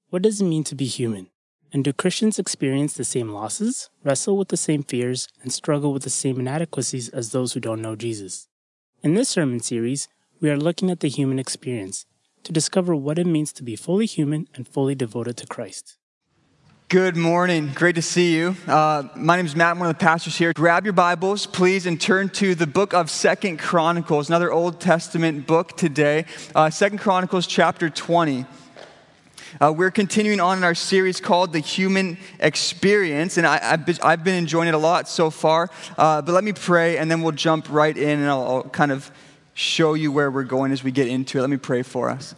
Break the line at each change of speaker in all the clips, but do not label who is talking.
What does it mean to be human? And do Christians experience the same losses, wrestle with the same fears, and struggle with the same inadequacies as those who don't know Jesus? In this sermon series, we are looking at the human experience to discover what it means to be fully human and fully devoted to Christ.
Good morning. Great to see you. My name is Matt. I'm one of the pastors here. Grab your Bibles, please, and turn to the book of 2 Chronicles, another Old Testament book today. 2 Chronicles chapter 20. We're continuing on in our series called The Human Experience, and I've been enjoying it a lot so far. But let me pray, and then we'll jump right in, and I'll kind of show you where we're going as we get into it. Let me pray for us.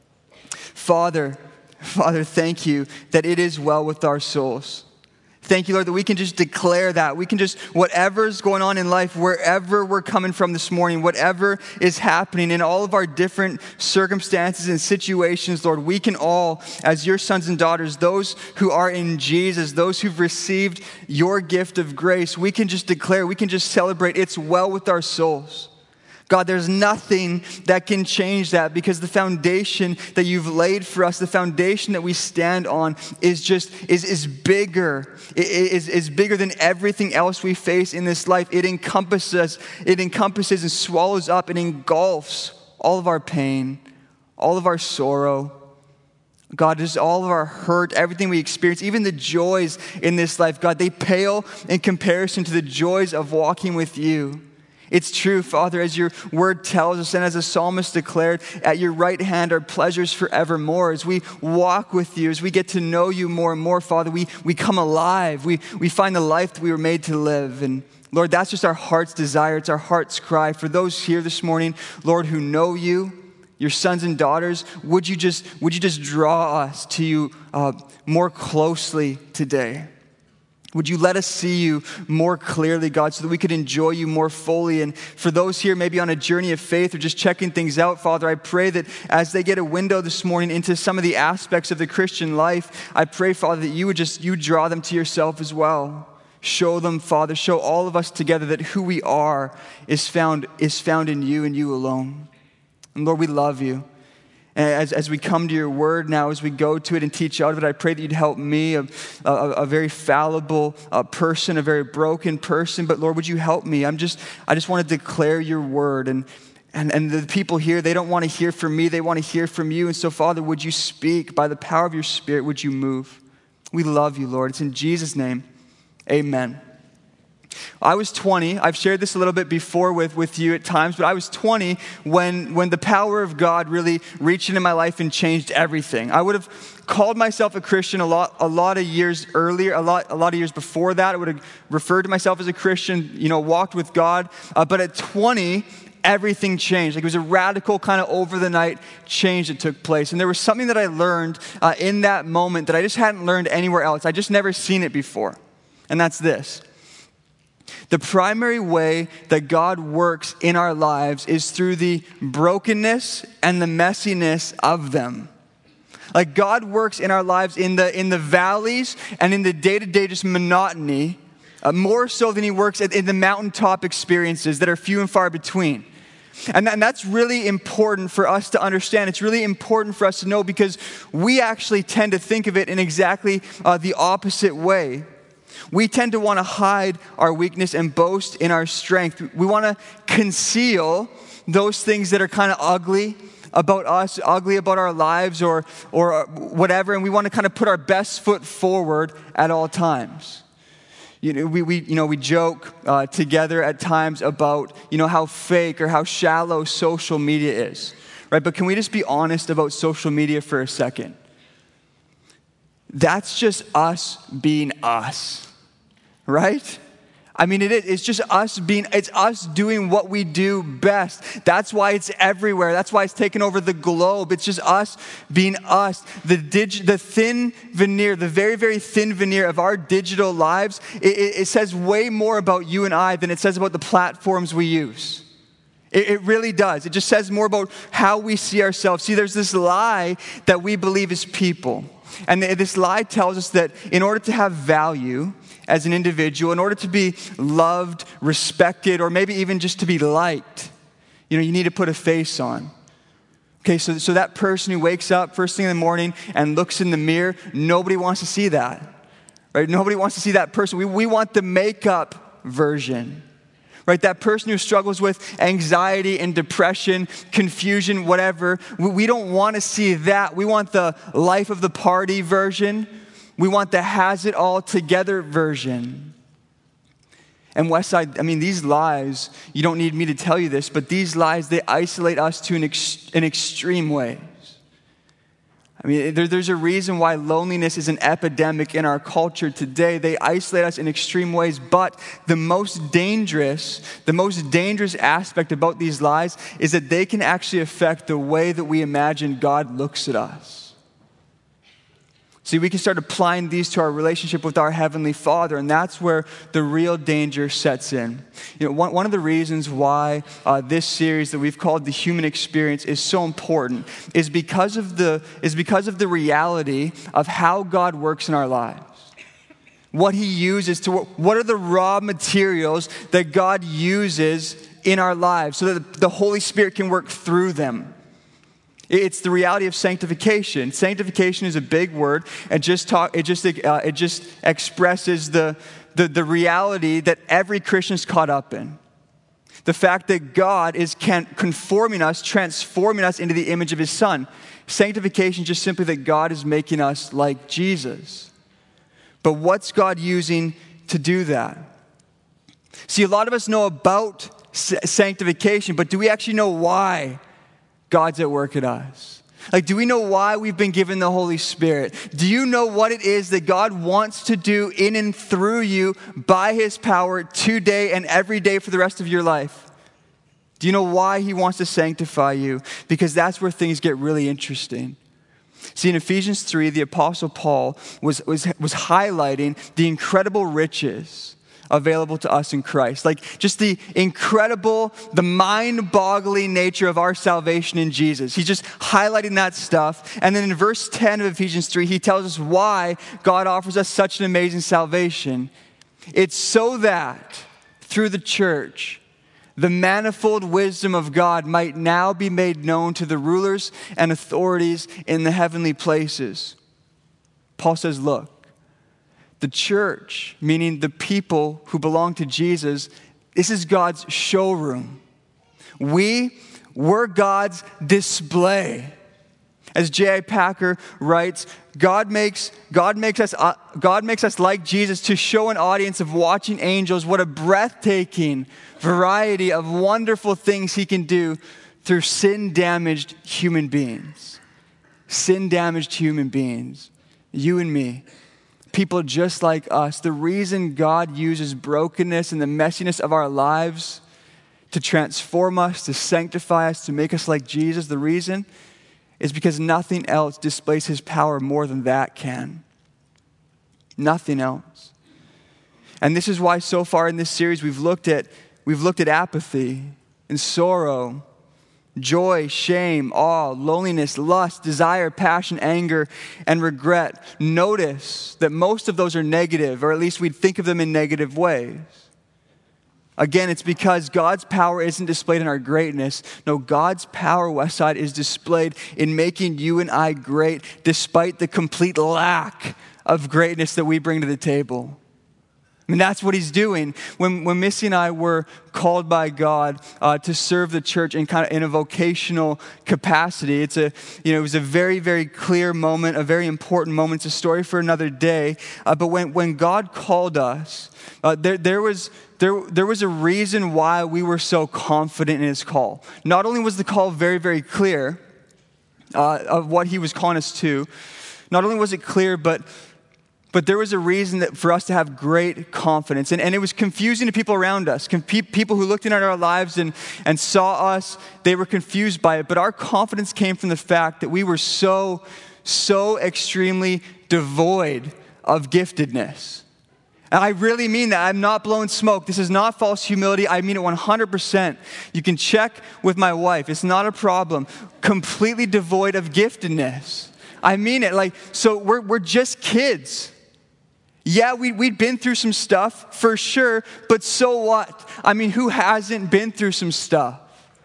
Father, thank you that it is well with our souls. Thank you, Lord, that we can just declare that. We can just, whatever's going on in life, wherever we're coming from this morning, whatever is happening in all of our different circumstances and situations, Lord, we can all, as your sons and daughters, those who are in Jesus, those who've received your gift of grace, we can just declare, we can just celebrate, it's well with our souls. God, there's nothing that can change that because the foundation that you've laid for us, the foundation that we stand on is bigger. It is bigger than everything else we face in this life. It encompasses and swallows up and engulfs all of our pain, all of our sorrow. God, just all of our hurt, everything we experience, even the joys in this life, God, they pale in comparison to the joys of walking with you. It's true, Father, as your word tells us and as the psalmist declared, at your right hand are pleasures forevermore. As we walk with you, as we get to know you more and more, Father, we come alive. We find the life that we were made to live. And Lord, that's just our heart's desire. It's our heart's cry. For those here this morning, Lord, who know you, your sons and daughters, would you just draw us to you more closely today? Would you let us see you more clearly, God, so that we could enjoy you more fully? And for those here maybe on a journey of faith or just checking things out, Father, I pray that as they get a window this morning into some of the aspects of the Christian life, I pray, Father, that you draw them to yourself as well. Show them, Father, show all of us together that who we are is found in you and you alone. And Lord, we love you. As we come to your word now, as we go to it and teach out of it, I pray that you'd help me, a very fallible person, a very broken person. But Lord, would you help me? I just want to declare your word. And the people here, they don't want to hear from me. They want to hear from you. And so, Father, would you speak by the power of your Spirit? Would you move? We love you, Lord. It's in Jesus' name. Amen. I was 20. I've shared this a little bit before with you at times, but I was 20 when the power of God really reached into my life and changed everything. I would have called myself a Christian a lot of years earlier, a lot of years before that. I would have referred to myself as a Christian, walked with God. But at 20, everything changed. Like it was a radical kind of over the night change that took place. And there was something that I learned in that moment that I just hadn't learned anywhere else. I just never seen it before. And that's this. The primary way that God works in our lives is through the brokenness and the messiness of them. Like God works in our lives in the valleys and in the day-to-day just monotony, more so than he works in the mountaintop experiences that are few and far between. And that's really important for us to understand. It's really important for us to know because we actually tend to think of it in exactly the opposite way. We tend to want to hide our weakness and boast in our strength. We want to conceal those things that are kind of ugly about us, ugly about our lives or whatever, and we want to kind of put our best foot forward at all times. We joke together at times about how fake or how shallow social media is, right? But can we just be honest about social media for a second? That's just us being us. Right? I mean, it's just it's us doing what we do best. That's why it's everywhere. That's why it's taken over the globe. It's just us being us. The thin veneer, the very, very thin veneer of our digital lives, it says way more about you and I than it says about the platforms we use. It really does. It just says more about how we see ourselves. See, there's this lie that we believe as people. And this lie tells us that in order to have value, as an individual, in order to be loved, respected, or maybe even just to be liked, you need to put a face on. Okay, so that person who wakes up first thing in the morning and looks in the mirror, nobody wants to see that, right? Nobody wants to see that person. We want the makeup version, right? That person who struggles with anxiety and depression, confusion, whatever. We don't want to see that. We want the life of the party version. We want the has it all together version. And Westside, I mean, these lies, you don't need me to tell you this, but these lies, they isolate us to an extreme ways. I mean, there's a reason why loneliness is an epidemic in our culture today. They isolate us in extreme ways, but the most dangerous aspect about these lies is that they can actually affect the way that we imagine God looks at us. See, we can start applying these to our relationship with our Heavenly Father, and that's where the real danger sets in. You know, one of the reasons why this series that we've called The Human Experience is so important is because of the reality of how God works in our lives. What He uses to work. What are the raw materials that God uses in our lives so that the Holy Spirit can work through them? It's the reality of sanctification. Sanctification is a big word. It just expresses the reality that every Christian is caught up in. The fact that God is transforming us into the image of His Son. Sanctification is just simply that God is making us like Jesus. But what's God using to do that? See, a lot of us know about sanctification, but do we actually know why God's at work at us? Like, do we know why we've been given the Holy Spirit? Do you know what it is that God wants to do in and through you by His power today and every day for the rest of your life? Do you know why He wants to sanctify you? Because that's where things get really interesting. See, in Ephesians 3, the Apostle Paul was highlighting the incredible riches available to us in Christ. Like just the incredible, the mind-boggling nature of our salvation in Jesus. He's just highlighting that stuff. And then in verse 10 of Ephesians 3, he tells us why God offers us such an amazing salvation. It's so that through the church, the manifold wisdom of God might now be made known to the rulers and authorities in the heavenly places. Paul says, look, the church, meaning the people who belong to Jesus, this is God's showroom. We're God's display. As J.I. Packer writes, God makes us like Jesus to show an audience of watching angels what a breathtaking variety of wonderful things He can do through sin-damaged human beings. Sin-damaged human beings. You and me. People just like us. The reason God uses brokenness and the messiness of our lives to transform us, to sanctify us, to make us like Jesus, the reason is because nothing else displays His power more than that can. Nothing else. And this is why so far in this series we've looked at apathy and sorrow, joy, shame, awe, loneliness, lust, desire, passion, anger, and regret. Notice that most of those are negative, or at least we'd think of them in negative ways. Again, it's because God's power isn't displayed in our greatness. No, God's power, Westside, is displayed in making you and I great despite the complete lack of greatness that we bring to the table. I mean, that's what He's doing. When Missy and I were called by God to serve the church in a vocational capacity, it was a very, very clear moment, a very important moment. It's a story for another day. But when God called us, there was a reason why we were so confident in His call. Not only was the call very, very clear of what He was calling us to, not only was it clear, but there was a reason for us to have great confidence. And it was confusing to people around us. People who looked in at our lives and saw us, they were confused by it. But our confidence came from the fact that we were so extremely devoid of giftedness. And I really mean that. I'm not blowing smoke. This is not false humility. I mean it 100%. You can check with my wife. It's not a problem. Completely devoid of giftedness. I mean it. So we're just kids. Yeah, we'd been through some stuff, for sure, but so what? I mean, who hasn't been through some stuff?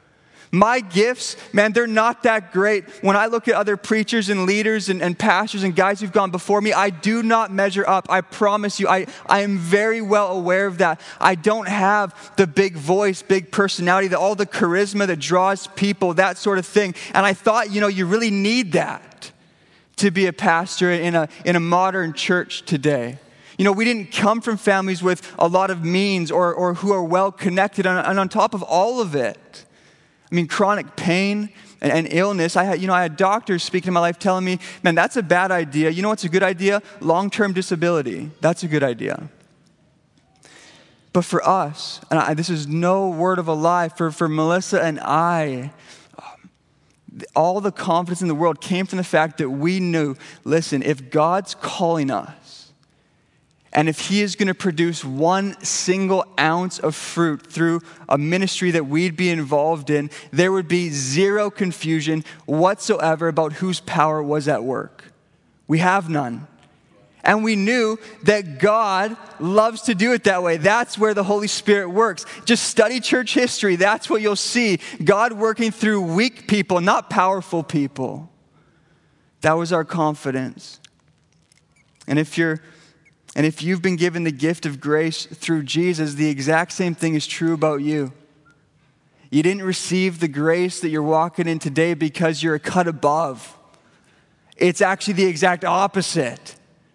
My gifts, man, they're not that great. When I look at other preachers and leaders and pastors and guys who've gone before me, I do not measure up. I promise you, I am very well aware of that. I don't have the big voice, big personality, all the charisma that draws people, that sort of thing. And I thought, you really need that to be a pastor in a modern church today. We didn't come from families with a lot of means or who are well connected. And on top of all of it, chronic pain and illness. I had doctors speaking in my life telling me, man, that's a bad idea. You know what's a good idea? Long-term disability. That's a good idea. But for us, and this is no word of a lie, for Melissa and I, all the confidence in the world came from the fact that we knew, listen, if God's calling us, and if he is going to produce one single ounce of fruit through a ministry that we'd be involved in, there would be zero confusion whatsoever about whose power was at work. We have none. And we knew that God loves to do it that way. That's where the Holy Spirit works. Just study church history. That's what you'll see. God working through weak people, not powerful people. That was our confidence. And if you've been given the gift of grace through Jesus, the exact same thing is true about you. You didn't receive the grace that you're walking in today because you're a cut above. It's actually the exact opposite.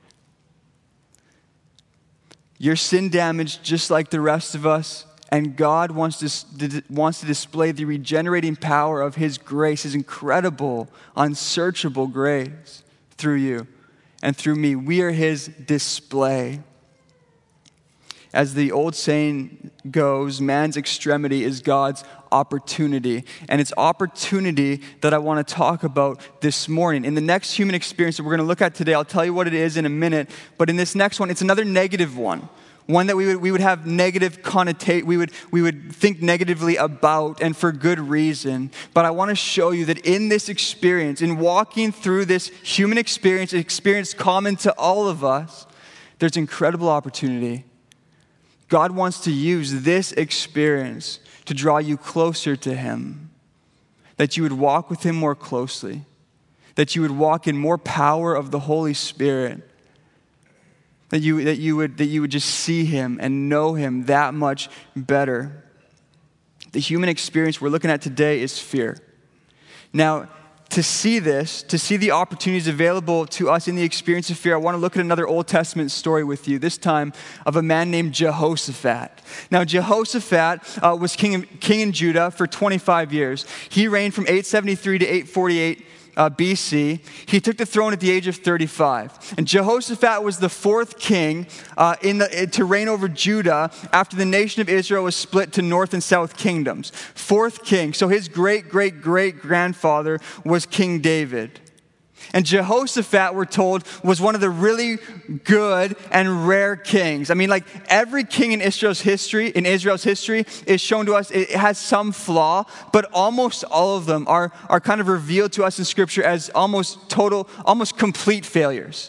You're sin damaged just like the rest of us, and God wants to display the regenerating power of his grace, his incredible, unsearchable grace through you. And through me, we are his display. As the old saying goes, man's extremity is God's opportunity. And it's opportunity that I want to talk about this morning. In the next human experience that we're going to look at today, I'll tell you what it is in a minute. But in this next one, it's another negative one. One that we would have negative connotation, we would think negatively about, and for good reason. But I want to show you that in this experience, in walking through this human experience common to all of us, there's incredible opportunity. God wants to use this experience to draw you closer to him, that you would walk with him more closely, that you would walk in more power of the Holy Spirit. That you would just see him and know him that much better. The human experience we're looking at today is fear. Now, to see the opportunities available to us in the experience of fear, I want to look at another Old Testament story with you, this time of a man named Jehoshaphat. Now, Jehoshaphat was king in Judah for 25 years. He reigned from 873 to 848 BC. He took the throne at the age of 35. And Jehoshaphat was the fourth king to reign over Judah after the nation of Israel was split to north and south kingdoms. Fourth king. So his great-great-great-grandfather was King David. And Jehoshaphat, we're told, was one of the really good and rare kings. Every king in Israel's history is shown to us, it has some flaw, but almost all of them are kind of revealed to us in Scripture as almost complete failures.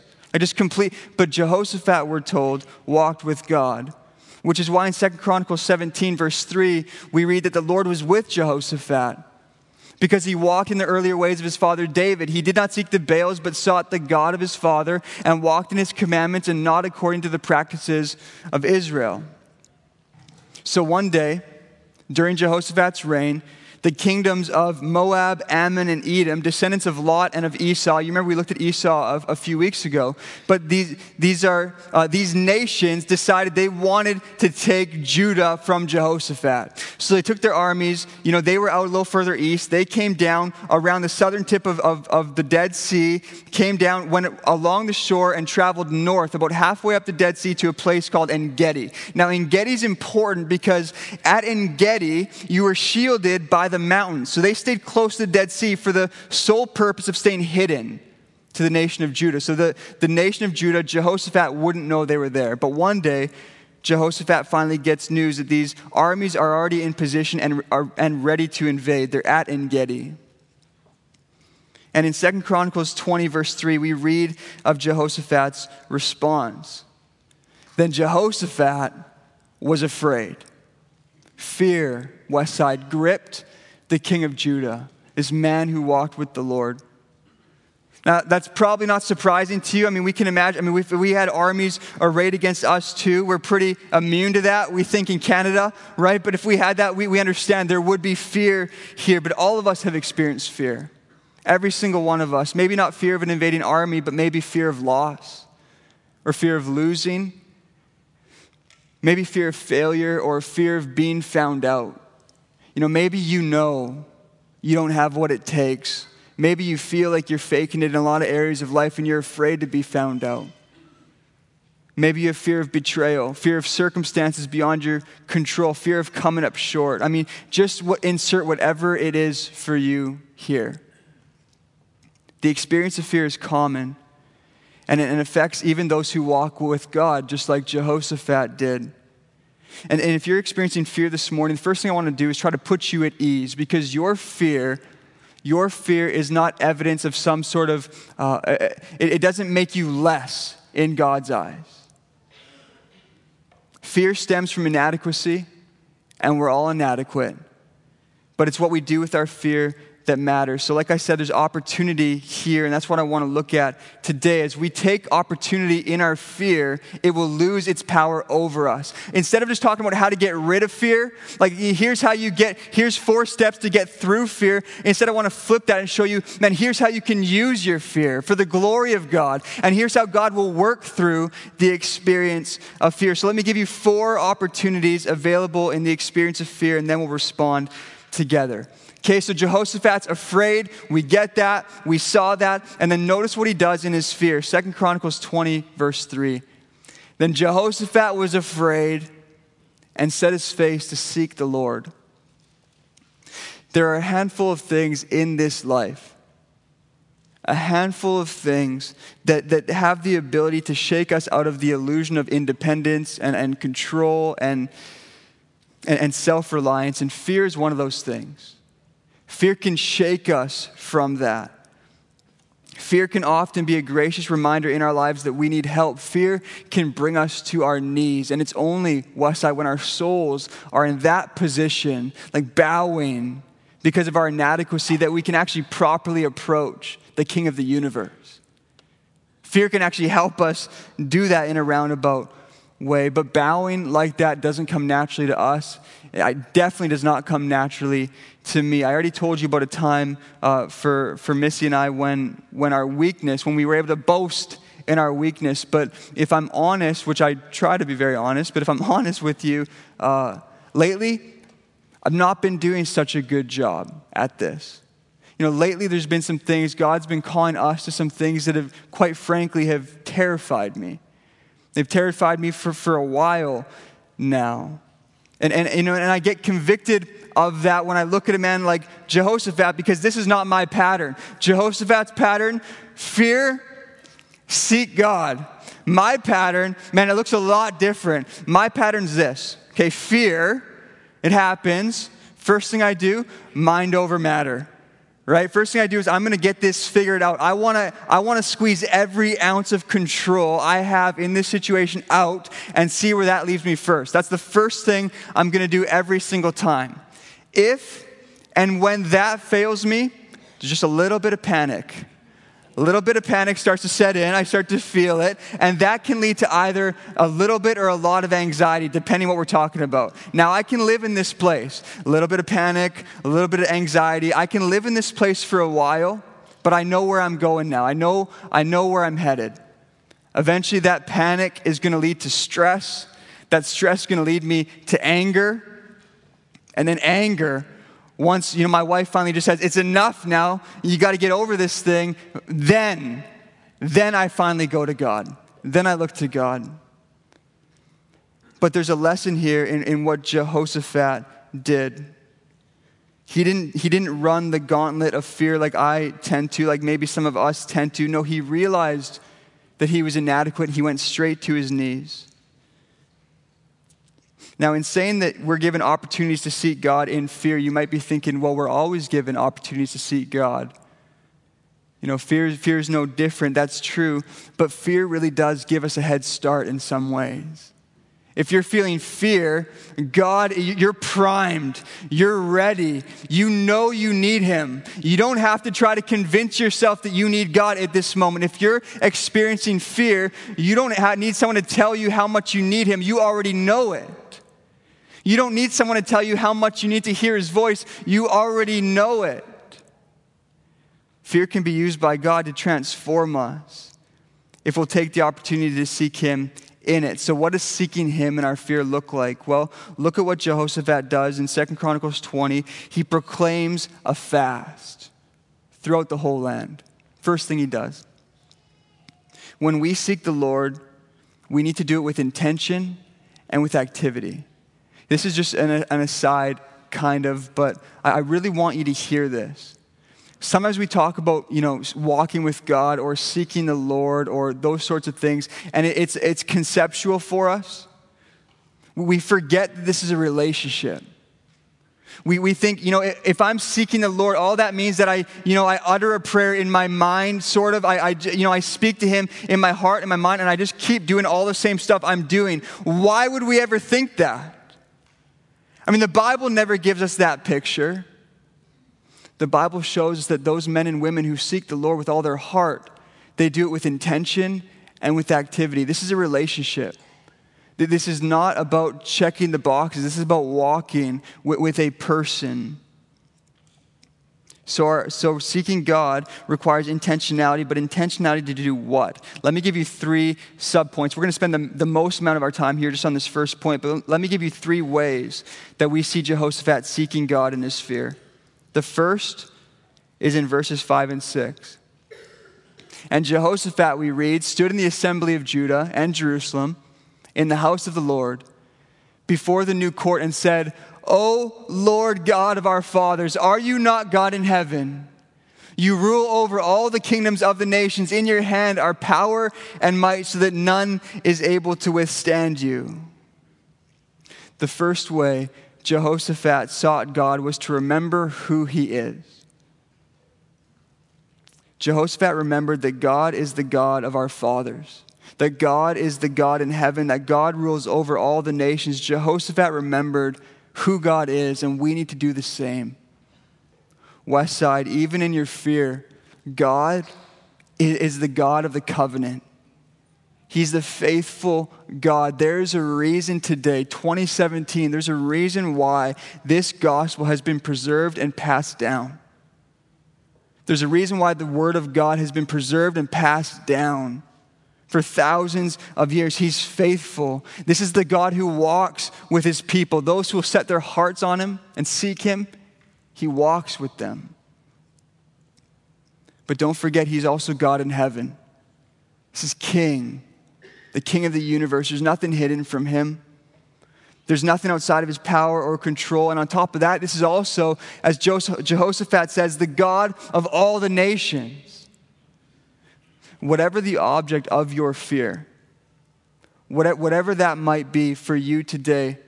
But Jehoshaphat, we're told, walked with God. Which is why in 2 Chronicles 17, verse 3, we read that the Lord was with Jehoshaphat. Because he walked in the earlier ways of his father David. He did not seek the Baals, but sought the God of his father, and walked in his commandments and not according to the practices of Israel. So one day, during Jehoshaphat's reign, the kingdoms of Moab, Ammon, and Edom, descendants of Lot and of Esau. You remember we looked at Esau a few weeks ago. But these nations decided they wanted to take Judah from Jehoshaphat. So they took their armies. They were out a little further east. They came down around the southern tip of the Dead Sea, went along the shore and traveled north, about halfway up the Dead Sea to a place called En-Gedi. Now, En-Gedi is important because at En-Gedi, you were shielded by the mountains. So they stayed close to the Dead Sea for the sole purpose of staying hidden to the nation of Judah. So the nation of Judah, Jehoshaphat wouldn't know they were there. But one day, Jehoshaphat finally gets news that these armies are already in position and ready to invade. They're at En-Gedi. And in 2 Chronicles 20, verse 3, we read of Jehoshaphat's response. Then Jehoshaphat was afraid. Fear, Westside, gripped the King of Judah, this man who walked with the Lord. Now, that's probably not surprising to you. I mean, we can imagine, if we had armies arrayed against us too, we're pretty immune to that. We think in Canada, right? But if we had that, we understand there would be fear here. But all of us have experienced fear. Every single one of us. Maybe not fear of an invading army, but maybe fear of loss or fear of losing. Maybe fear of failure or fear of being found out. Maybe you don't have what it takes. Maybe you feel like you're faking it in a lot of areas of life and you're afraid to be found out. Maybe you have fear of betrayal, fear of circumstances beyond your control, fear of coming up short. Just insert whatever it is for you here. The experience of fear is common, and it affects even those who walk with God, just like Jehoshaphat did. And if you're experiencing fear this morning, the first thing I want to do is try to put you at ease, because your fear is not evidence of some sort of, it doesn't make you less in God's eyes. Fear stems from inadequacy, and we're all inadequate. But it's what we do with our fear that matters. So like I said, there's opportunity here, and that's what I want to look at today. As we take opportunity in our fear, it will lose its power over us. Instead of just talking about how to get rid of fear, like here's 4 steps to get through fear. Instead, I want to flip that and show you, man, here's how you can use your fear for the glory of God. And here's how God will work through the experience of fear. So let me give you 4 opportunities available in the experience of fear, and then we'll respond together. Okay, so Jehoshaphat's afraid. We get that. We saw that. And then notice what he does in his fear. 2 Chronicles 20, verse 3. Then Jehoshaphat was afraid and set his face to seek the Lord. There are a handful of things in this life, a handful of things that have the ability to shake us out of the illusion of independence and control and self-reliance. And fear is one of those things. Fear can shake us from that. Fear can often be a gracious reminder in our lives that we need help. Fear can bring us to our knees. And it's only, Westside, when our souls are in that position, like bowing because of our inadequacy, that we can actually properly approach the King of the universe. Fear can actually help us do that in a roundabout way. But bowing like that doesn't come naturally to us. It definitely does not come naturally to me. I already told you about a time for Missy and I when we were able to boast in our weakness. But if I'm honest, which I try to be very honest, but if I'm honest with you, lately, I've not been doing such a good job at this. Lately there's been some things, God's been calling us to some things that have, quite frankly, have terrified me. They've terrified me for a while now. And I get convicted of that when I look at a man like Jehoshaphat, because this is not my pattern. Jehoshaphat's pattern, fear, seek God. My pattern, man, it looks a lot different. My pattern's this. Okay, fear, it happens. First thing I do, mind over matter. Right? First thing I do is I'm going to get this figured out. I want to squeeze every ounce of control I have in this situation out and see where that leaves me first. That's the first thing I'm going to do every single time. If and when that fails me, there's just a little bit of panic. A little bit of panic starts to set in. I start to feel it. And that can lead to either a little bit or a lot of anxiety, depending what we're talking about. Now, I can live in this place. A little bit of panic, a little bit of anxiety. I can live in this place for a while, but I know where I'm going now. I know where I'm headed. Eventually, that panic is going to lead to stress. That stress is going to lead me to anger. And then anger, once, my wife finally just says, it's enough now, you got to get over this thing, then I finally go to God. Then I look to God. But there's a lesson here in what Jehoshaphat did. He didn't run the gauntlet of fear like I tend to, like maybe some of us tend to. No, he realized that he was inadequate. He went straight to his knees. Now, in saying that we're given opportunities to seek God in fear, you might be thinking, well, we're always given opportunities to seek God. Fear is no different. That's true. But fear really does give us a head start in some ways. If you're feeling fear, God, you're primed. You're ready. You know you need him. You don't have to try to convince yourself that you need God at this moment. If you're experiencing fear, you don't need someone to tell you how much you need him. You already know it. You don't need someone to tell you how much you need to hear his voice. You already know it. Fear can be used by God to transform us if we'll take the opportunity to seek him in it. So what does seeking him in our fear look like? Well, look at what Jehoshaphat does in 2 Chronicles 20. He proclaims a fast throughout the whole land. First thing he does. When we seek the Lord, we need to do it with intention and with activity. This is just an aside, kind of, but I really want you to hear this. Sometimes we talk about, walking with God or seeking the Lord or those sorts of things, and it's conceptual for us. We forget that this is a relationship. We think, if I'm seeking the Lord, all that means that I utter a prayer in my mind, sort of. I speak to him in my heart and my mind, and I just keep doing all the same stuff I'm doing. Why would we ever think that? I mean, the Bible never gives us that picture. The Bible shows us that those men and women who seek the Lord with all their heart, they do it with intention and with activity. This is a relationship. This is not about checking the boxes. This is about walking with a person. So seeking God requires intentionality, but intentionality to do what? Let me give you 3 subpoints. We're going to spend the most amount of our time here just on this first point, but let me give you 3 ways that we see Jehoshaphat seeking God in his fear. The first is in verses 5 and 6. And Jehoshaphat, we read, stood in the assembly of Judah and Jerusalem in the house of the Lord before the new court and said, O Lord God of our fathers, are you not God in heaven? You rule over all the kingdoms of the nations. In your hand are power and might so that none is able to withstand you. The first way Jehoshaphat sought God was to remember who he is. Jehoshaphat remembered that God is the God of our fathers, that God is the God in heaven, that God rules over all the nations. Jehoshaphat remembered who God is, and we need to do the same. Westside, even in your fear, God is the God of the covenant. He's the faithful God. There's a reason today, 2017, there's a reason why this gospel has been preserved and passed down. There's a reason why the word of God has been preserved and passed down for thousands of years. He's faithful. This is the God who walks with his people. Those who will set their hearts on him and seek him, he walks with them. But don't forget, he's also God in heaven. This is King, the King of the universe. There's nothing hidden from him. There's nothing outside of his power or control. And on top of that, this is also, as Jehoshaphat says, the God of all the nations. Whatever the object of your fear, whatever that might be for you today,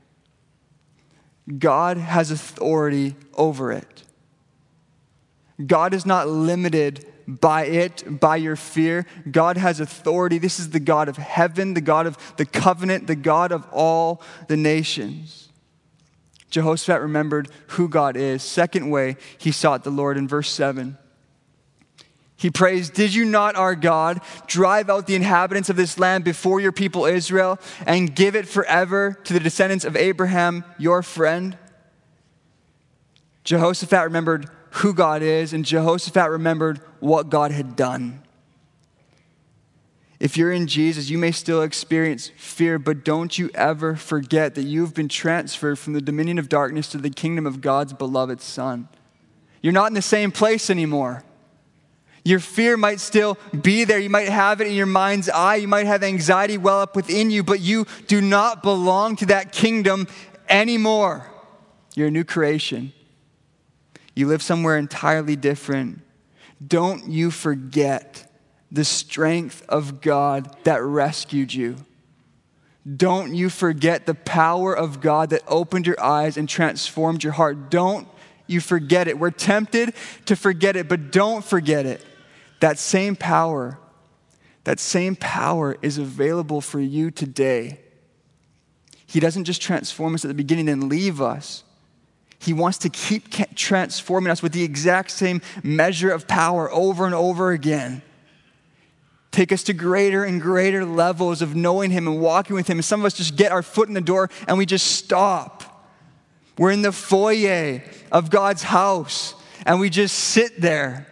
God has authority over it. God is not limited by it, by your fear. God has authority. This is the God of heaven, the God of the covenant, the God of all the nations. Jehoshaphat remembered who God is. Second way he sought the Lord in verse 7. He prays, did you not, our God, drive out the inhabitants of this land before your people Israel and give it forever to the descendants of Abraham, your friend? Jehoshaphat remembered who God is, and Jehoshaphat remembered what God had done. If you're in Jesus, you may still experience fear, but don't you ever forget that you've been transferred from the dominion of darkness to the kingdom of God's beloved Son. You're not in the same place anymore. Your fear might still be there. You might have it in your mind's eye. You might have anxiety well up within you, but you do not belong to that kingdom anymore. You're a new creation. You live somewhere entirely different. Don't you forget the strength of God that rescued you. Don't you forget the power of God that opened your eyes and transformed your heart. Don't you forget it. We're tempted to forget it, but don't forget it. That same power is available for you today. He doesn't just transform us at the beginning and leave us. He wants to keep transforming us with the exact same measure of power over and over again. Take us to greater and greater levels of knowing him and walking with him. And some of us just get our foot in the door and we just stop. We're in the foyer of God's house and we just sit there.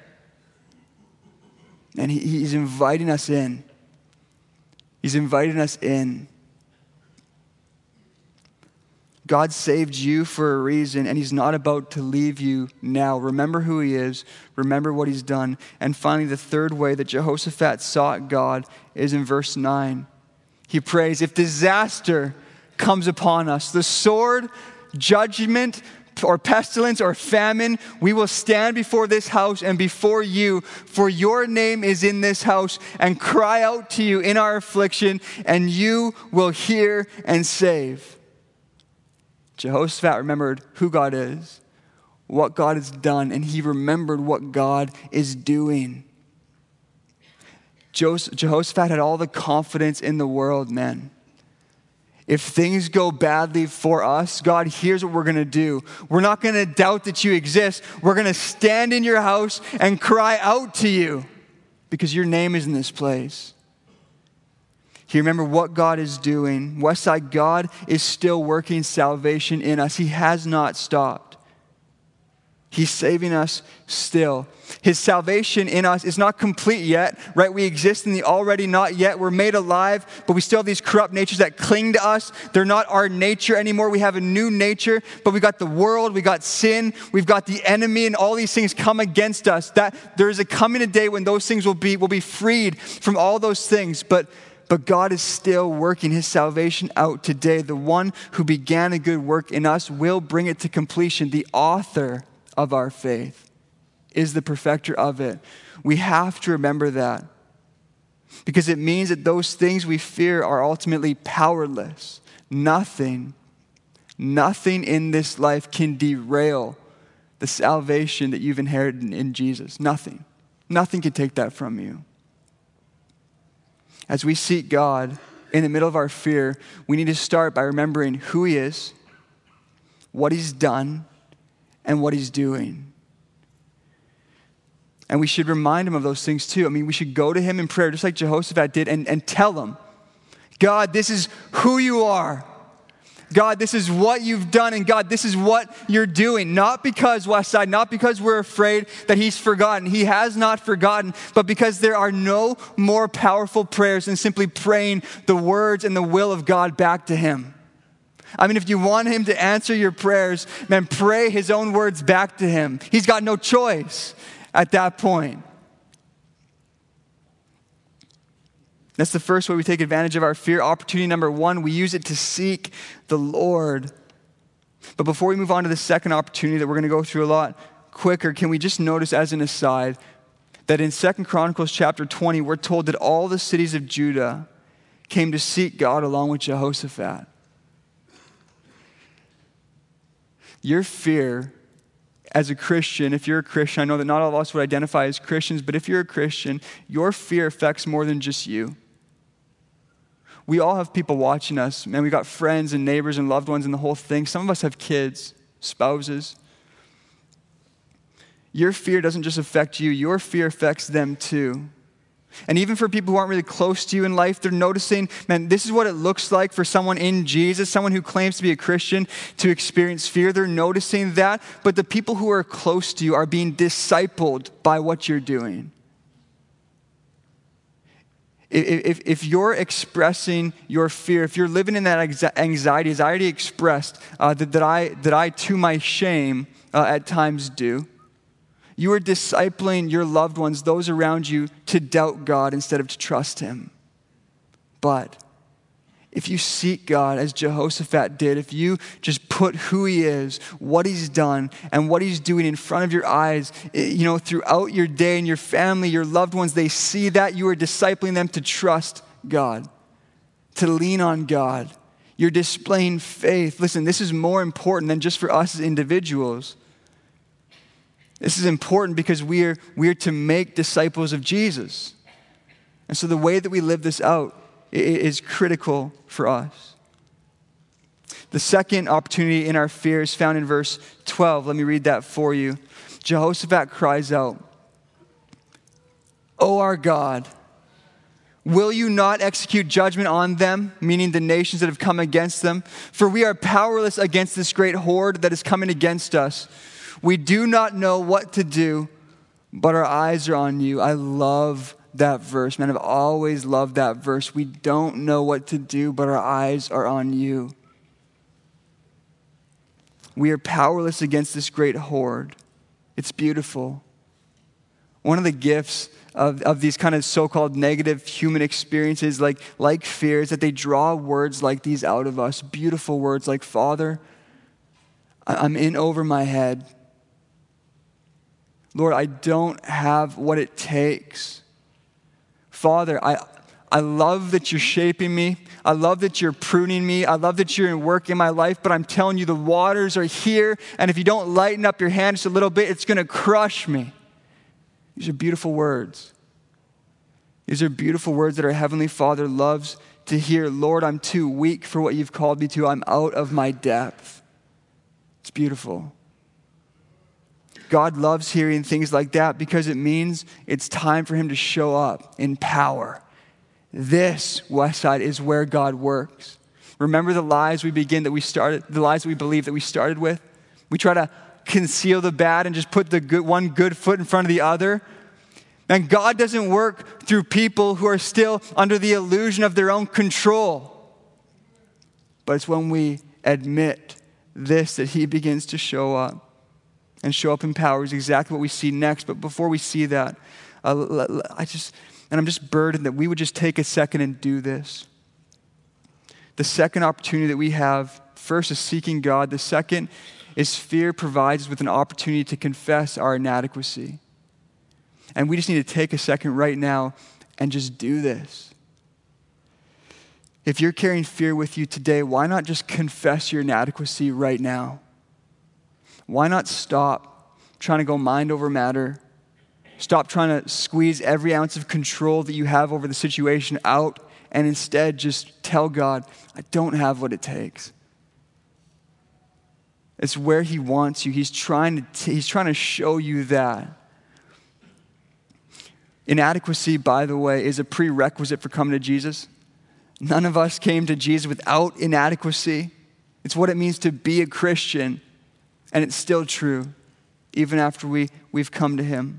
And he's inviting us in. He's inviting us in. God saved you for a reason, and he's not about to leave you now. Remember who he is. Remember what he's done. And finally, the third way that Jehoshaphat sought God is in verse 9. He prays, if disaster comes upon us, the sword, judgment, or pestilence, or famine, we will stand before this house and before you, for your name is in this house, and cry out to you in our affliction, and you will hear and save. Jehoshaphat remembered who God is, what God has done, and he remembered what God is doing. Jehoshaphat had all the confidence in the world, man. If things go badly for us, God, here's what we're going to do. We're not going to doubt that you exist. We're going to stand in your house and cry out to you because your name is in this place. You remember what God is doing. Westside, God is still working salvation in us. He has not stopped. He's saving us still. His salvation in us is not complete yet, right? We exist in the already not yet. We're made alive, but we still have these corrupt natures that cling to us. They're not our nature anymore. We have a new nature, but we got the world, we got sin, we've got the enemy, and all these things come against us. That there is a coming a day when those things will be freed from all those things, but God is still working his salvation out today. The one who began a good work in us will bring it to completion. The author of our faith is the perfecter of it. We have to remember that because it means that those things we fear are ultimately powerless. Nothing in this life can derail the salvation that you've inherited in Jesus. Nothing can take that from you. As we seek God in the middle of our fear, we need to start by remembering who he is, what he's done, and what he's doing. And we should remind him of those things too. I mean, we should go to him in prayer, just like Jehoshaphat did, and tell him, God, this is who you are. God, this is what you've done, and God, this is what you're doing. Not because, Westside, not because we're afraid that he's forgotten. He has not forgotten, but because there are no more powerful prayers than simply praying the words and the will of God back to him. I mean, if you want him to answer your prayers, man, pray his own words back to him. He's got no choice at that point. That's the first way we take advantage of our fear. Opportunity number one, we use it to seek the Lord. But before we move on to the second opportunity that we're going to go through a lot quicker, can we just notice as an aside that in 2 Chronicles chapter 20, we're told that all the cities of Judah came to seek God along with Jehoshaphat. Your fear as a Christian, if you're a Christian, I know that not all of us would identify as Christians, but if you're a Christian, your fear affects more than just you. We all have people watching us. Man, we got friends and neighbors and loved ones and the whole thing. Some of us have kids, spouses. Your fear doesn't just affect you. Your fear affects them too. And even for people who aren't really close to you in life, they're noticing, man, this is what it looks like for someone in Jesus, someone who claims to be a Christian, to experience fear. They're noticing that. But the people who are close to you are being discipled by what you're doing. If you're expressing your fear, if you're living in that anxiety, as I already expressed, that I to my shame at times do, you are discipling your loved ones, those around you, to doubt God instead of to trust him. But if you seek God as Jehoshaphat did, if you just put who he is, what he's done, and what he's doing in front of your eyes, throughout your day and your family, your loved ones, they see that, you are discipling them to trust God, to lean on God. You're displaying faith. Listen, this is more important than just for us as individuals. This is important because we are to make disciples of Jesus. And so the way that we live this out is critical for us. The second opportunity in our fear is found in verse 12. Let me read that for you. Jehoshaphat cries out, "O our God, will you not execute judgment on them," meaning the nations that have come against them? "For we are powerless against this great horde that is coming against us. We do not know what to do, but our eyes are on you." I love that verse, man. I've always loved that verse. We don't know what to do, but our eyes are on you. We are powerless against this great horde. It's beautiful. One of the gifts of these kind of so-called negative human experiences like fear is that they draw words like these out of us. Beautiful words like, "Father, I'm in over my head. Lord, I don't have what it takes. Father, I love that you're shaping me. I love that you're pruning me. I love that you're working in my life, but I'm telling you the waters are here, and if you don't lighten up your hand just a little bit, it's going to crush me." These are beautiful words. These are beautiful words that our Heavenly Father loves to hear. "Lord, I'm too weak for what you've called me to. I'm out of my depth." It's beautiful. God loves hearing things like that because it means it's time for him to show up in power. This, Westside, is where God works. Remember the lies we believe that we started with? We try to conceal the bad and just put the one good foot in front of the other. And God doesn't work through people who are still under the illusion of their own control. But it's when we admit this that he begins to show up. And show up in power is exactly what we see next. But before we see that, I'm just burdened that we would just take a second and do this. The second opportunity that we have, first is seeking God. The second is fear provides us with an opportunity to confess our inadequacy. And we just need to take a second right now and just do this. If you're carrying fear with you today, why not just confess your inadequacy right now? Why not stop trying to go mind over matter? Stop trying to squeeze every ounce of control that you have over the situation out and instead just tell God, "I don't have what it takes." It's where he wants you. He's trying to show you that. Inadequacy, by the way, is a prerequisite for coming to Jesus. None of us came to Jesus without inadequacy. It's what it means to be a Christian. And it's still true, even after we've come to him.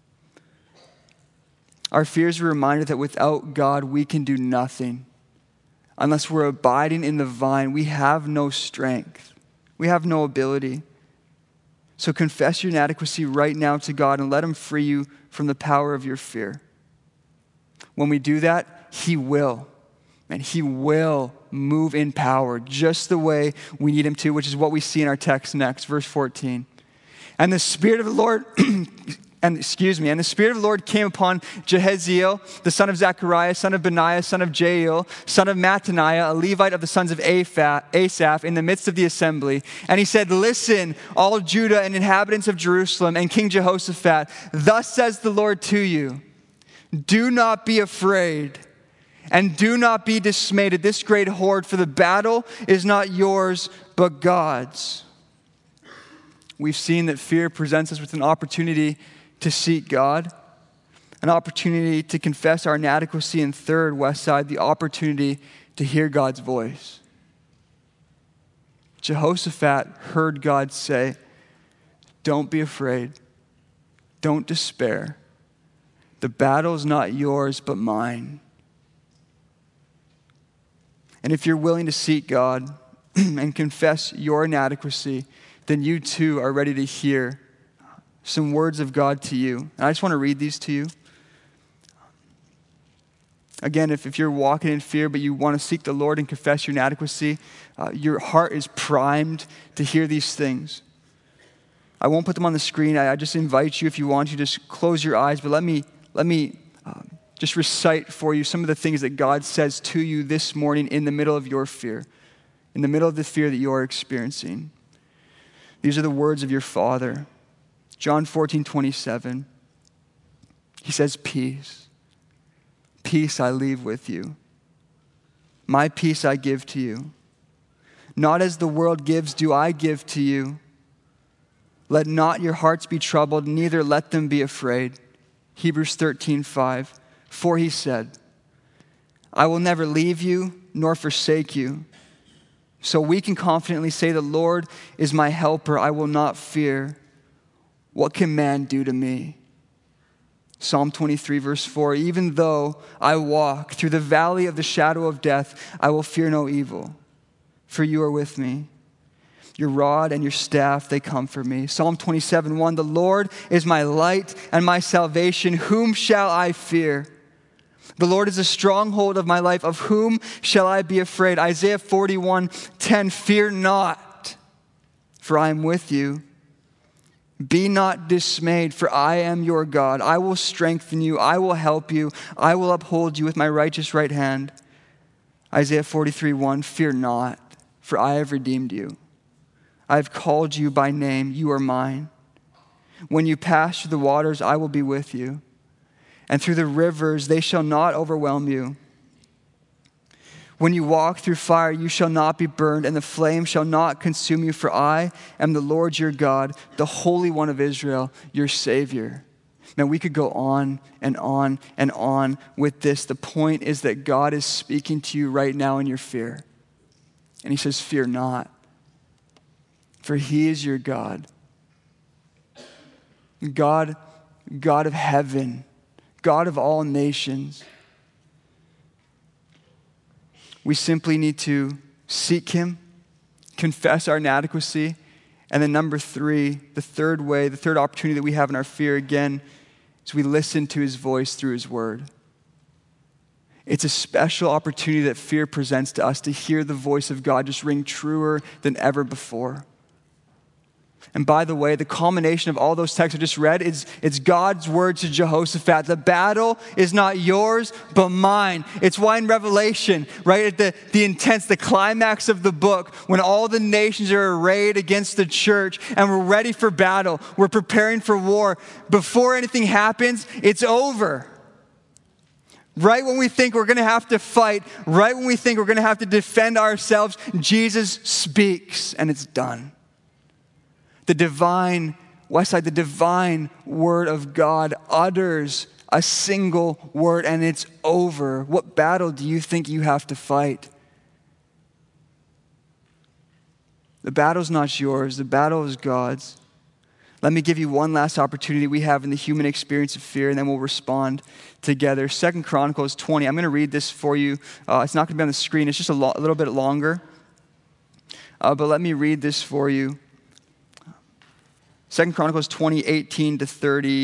Our fears are a reminder that without God, we can do nothing. Unless we're abiding in the vine, we have no strength. We have no ability. So confess your inadequacy right now to God and let him free you from the power of your fear. When we do that, he will. And he will move in power just the way we need him to, which is what we see in our text next, verse 14. And the Spirit of the Lord, and the Spirit of the Lord came upon Jehaziel, the son of Zechariah, son of Benaiah, son of Jael, son of Mattaniah, a Levite of the sons of Asaph, in the midst of the assembly. And he said, "Listen, all Judah and inhabitants of Jerusalem and King Jehoshaphat, thus says the Lord to you, do not be afraid. And do not be dismayed at this great horde, for the battle is not yours, but God's." We've seen that fear presents us with an opportunity to seek God, an opportunity to confess our inadequacy, and third, Westside, the opportunity to hear God's voice. Jehoshaphat heard God say, "Don't be afraid. Don't despair. The battle is not yours, but mine." And if you're willing to seek God and confess your inadequacy, then you too are ready to hear some words of God to you. And I just want to read these to you. Again, if you're walking in fear, but you want to seek the Lord and confess your inadequacy, your heart is primed to hear these things. I won't put them on the screen. I just invite you, if you want to, just close your eyes. But let me just recite for you some of the things that God says to you this morning in the middle of your fear, in the middle of the fear that you are experiencing. These are the words of your Father. John 14:27. He says, "Peace. Peace I leave with you. My peace I give to you. Not as the world gives do I give to you. Let not your hearts be troubled, neither let them be afraid. Hebrews 13:5. For he said, I will never leave you nor forsake you. So we can confidently say, the Lord is my helper. I will not fear. What can man do to me? Psalm 23 verse 4. Even though I walk through the valley of the shadow of death, I will fear no evil, for you are with me. Your rod and your staff, they comfort me. Psalm 27:1. The Lord is my light and my salvation. Whom shall I fear? The Lord is a stronghold of my life. Of whom shall I be afraid? Isaiah 41:10. Fear not, for I am with you. Be not dismayed, for I am your God. I will strengthen you. I will help you. I will uphold you with my righteous right hand. Isaiah 43:1. Fear not, for I have redeemed you. I have called you by name. You are mine. When you pass through the waters, I will be with you. And through the rivers, they shall not overwhelm you. When you walk through fire, you shall not be burned, and the flame shall not consume you. For I am the Lord your God, the Holy One of Israel, your Savior. Now, we could go on and on and on with this. The point is that God is speaking to you right now in your fear. And he says, fear not, for he is your God. God of heaven, God of all nations. We simply need to seek him, confess our inadequacy, and then number three, the third opportunity that we have in our fear again, is we listen to his voice through his word. It's a special opportunity that fear presents to us to hear the voice of God just ring truer than ever before. And by the way, the culmination of all those texts I just read is it's God's word to Jehoshaphat. The battle is not yours, but mine. It's why in Revelation, right at the climax of the book, when all the nations are arrayed against the church and we're ready for battle, we're preparing for war. Before anything happens, it's over. Right when we think we're going to have to fight, right when we think we're going to have to defend ourselves, Jesus speaks and it's done. The divine word of God utters a single word and it's over. What battle do you think you have to fight? The battle's not yours. The battle is God's. Let me give you one last opportunity we have in the human experience of fear, and then we'll respond together. 2 Chronicles 20. I'm going to read this for you. It's not going to be on the screen. It's just a little bit longer. But let me read this for you. 2 Chronicles 20, 18 to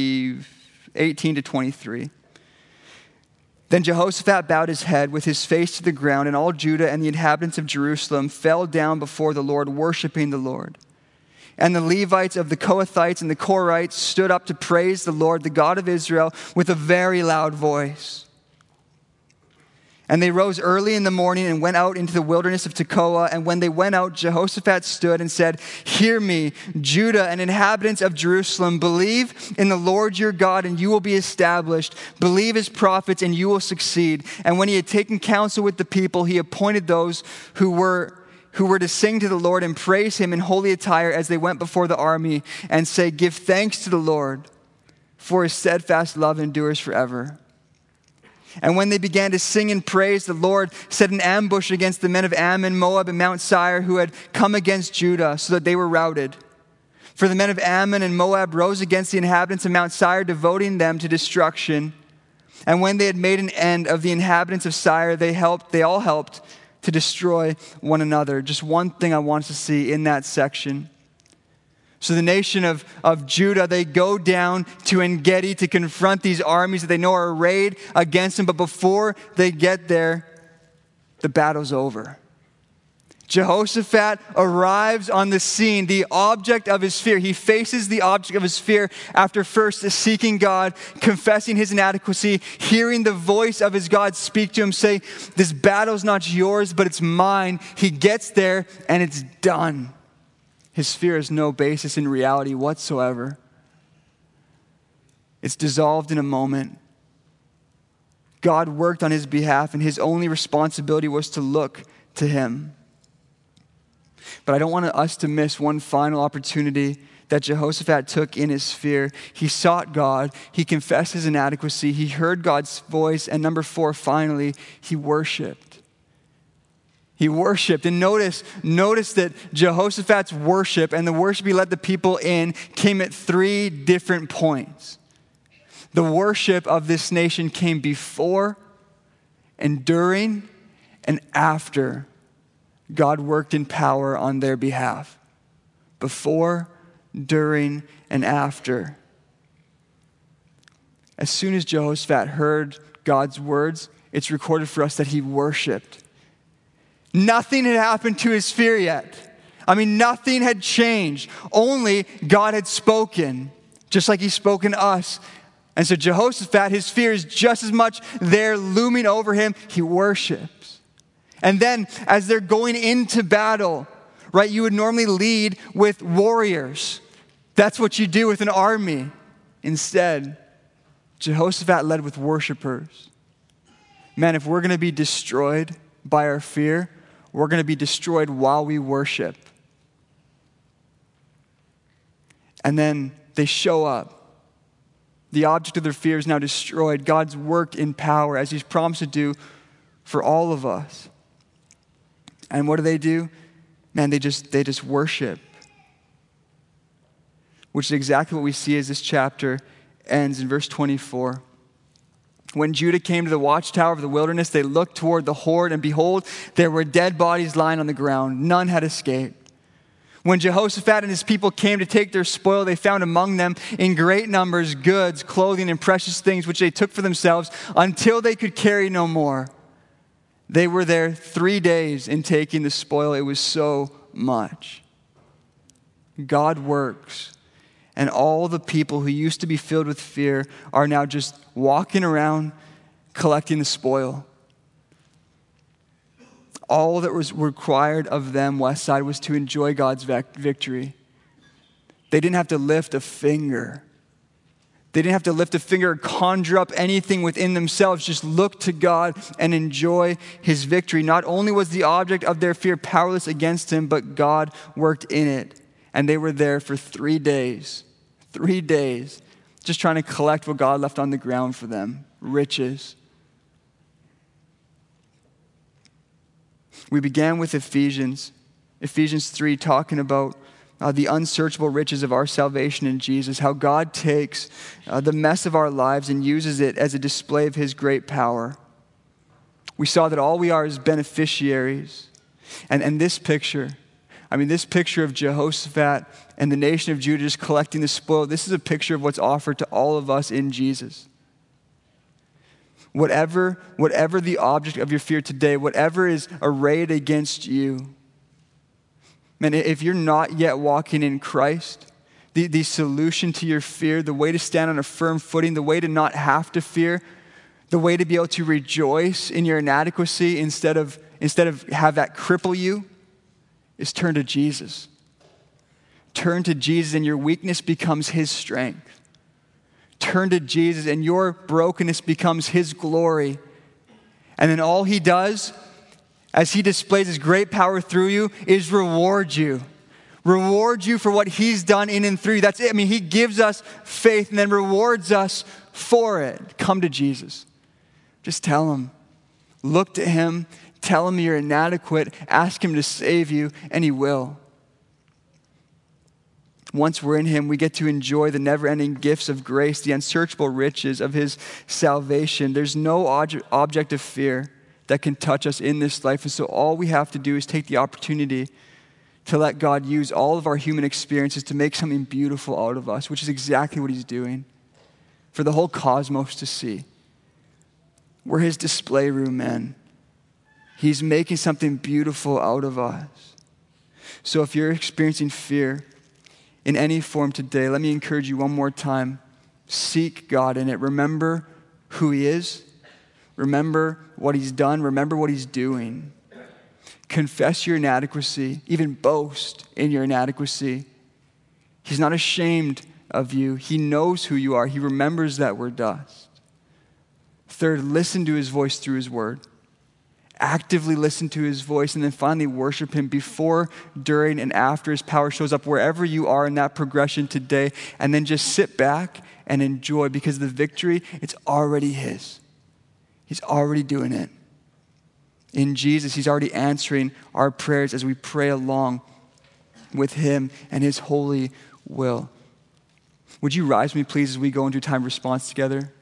23. Then Jehoshaphat bowed his head with his face to the ground, and all Judah and the inhabitants of Jerusalem fell down before the Lord, worshiping the Lord. And the Levites of the Kohathites and the Korites stood up to praise the Lord, the God of Israel, with a very loud voice. And they rose early in the morning and went out into the wilderness of Tekoa. And when they went out, Jehoshaphat stood and said, hear me, Judah and inhabitants of Jerusalem. Believe in the Lord your God and you will be established. Believe his prophets and you will succeed. And when he had taken counsel with the people, he appointed those who were to sing to the Lord and praise him in holy attire as they went before the army and say, give thanks to the Lord, for his steadfast love endures forever. And when they began to sing and praise, the Lord set an ambush against the men of Ammon, Moab, and Mount Seir who had come against Judah, so that they were routed. For the men of Ammon and Moab rose against the inhabitants of Mount Seir, devoting them to destruction. And when they had made an end of the inhabitants of Seir, they all helped to destroy one another. Just one thing I want to see in that section. So the nation of Judah, they go down to En-Gedi to confront these armies that they know are arrayed against them. But before they get there, the battle's over. Jehoshaphat arrives on the scene, the object of his fear. He faces the object of his fear after first seeking God, confessing his inadequacy, hearing the voice of his God speak to him, say, this battle's not yours, but it's mine. He gets there and it's done. His fear has no basis in reality whatsoever. It's dissolved in a moment. God worked on his behalf, and his only responsibility was to look to him. But I don't want us to miss one final opportunity that Jehoshaphat took in his fear. He sought God. He confessed his inadequacy. He heard God's voice. And number 4, finally, he worshiped. He worshiped. And notice that Jehoshaphat's worship and the worship he led the people in came at 3 different points. The worship of this nation came before and during and after God worked in power on their behalf. Before, during, and after. As soon as Jehoshaphat heard God's words, it's recorded for us that he worshiped. Nothing had happened to his fear yet. Nothing had changed. Only God had spoken, just like he's spoken to us. And so Jehoshaphat, his fear is just as much there looming over him. He worships. And then as they're going into battle, right, you would normally lead with warriors. That's what you do with an army. Instead, Jehoshaphat led with worshipers. Man, if we're going to be destroyed by our fear, we're going to be destroyed while we worship. And then they show up. The object of their fear is now destroyed. God's worked in power as he's promised to do for all of us. And what do? Man, they just worship. Which is exactly what we see as this chapter ends in verse 24. When Judah came to the watchtower of the wilderness, they looked toward the horde, and behold, there were dead bodies lying on the ground. None had escaped. When Jehoshaphat and his people came to take their spoil, they found among them in great numbers goods, clothing, and precious things, which they took for themselves until they could carry no more. They were there 3 days in taking the spoil. It was so much. God works. And all the people who used to be filled with fear are now just walking around collecting the spoil. All that was required of them, Westside, was to enjoy God's victory. They didn't have to lift a finger. They didn't have to lift a finger or conjure up anything within themselves. Just look to God and enjoy his victory. Not only was the object of their fear powerless against him, but God worked in it. And they were there for 3 days. 3 days. Just trying to collect what God left on the ground for them. Riches. We began with Ephesians 3, talking about the unsearchable riches of our salvation in Jesus, how God takes the mess of our lives and uses it as a display of his great power. We saw that all we are is beneficiaries. And this picture, this picture of Jehoshaphat and the nation of Judah just collecting the spoil, this is a picture of what's offered to all of us in Jesus. Whatever the object of your fear today, whatever is arrayed against you, man, if you're not yet walking in Christ, the solution to your fear, the way to stand on a firm footing, the way to not have to fear, the way to be able to rejoice in your inadequacy instead of have that cripple you, is turn to Jesus. Turn to Jesus and your weakness becomes his strength. Turn to Jesus and your brokenness becomes his glory. And then all he does, as he displays his great power through you, is reward you. Reward you for what he's done in and through you. That's it. He gives us faith and then rewards us for it. Come to Jesus. Just tell him. Look to him. Tell him you're inadequate. Ask him to save you, and he will. Once we're in him, we get to enjoy the never-ending gifts of grace, the unsearchable riches of his salvation. There's no object of fear that can touch us in this life. And so all we have to do is take the opportunity to let God use all of our human experiences to make something beautiful out of us, which is exactly what he's doing for the whole cosmos to see. We're his display room, man. He's making something beautiful out of us. So if you're experiencing fear in any form today, let me encourage you one more time. Seek God in it. Remember who he is. Remember what he's done. Remember what he's doing. Confess your inadequacy. Even boast in your inadequacy. He's not ashamed of you. He knows who you are. He remembers that we're dust. Third, listen to his voice through his word. actively listen to his voice, and then finally worship him before, during, and after his power shows up, wherever you are in that progression today, and then just sit back and enjoy, because the victory, it's already his. He's already doing it. In Jesus, he's already answering our prayers as we pray along with him and his holy will. Would you rise with me, please, as we go into time of response together?